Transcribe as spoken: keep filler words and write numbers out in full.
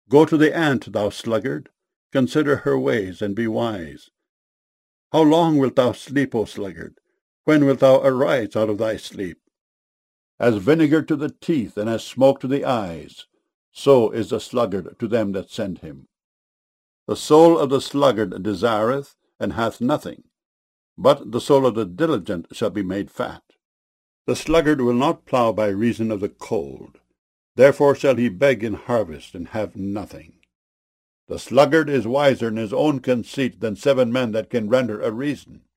Go to the ant, thou sluggard, consider her ways, and be wise. How long wilt thou sleep, O sluggard? When wilt thou arise out of thy sleep? As vinegar to the teeth, and as smoke to the eyes, so is the sluggard to them that send him. The soul of the sluggard desireth, and hath nothing, but the soul of the diligent shall be made fat. The sluggard will not plough by reason of the cold, therefore shall he beg in harvest, and have nothing. The sluggard is wiser in his own conceit than seven men that can render a reason.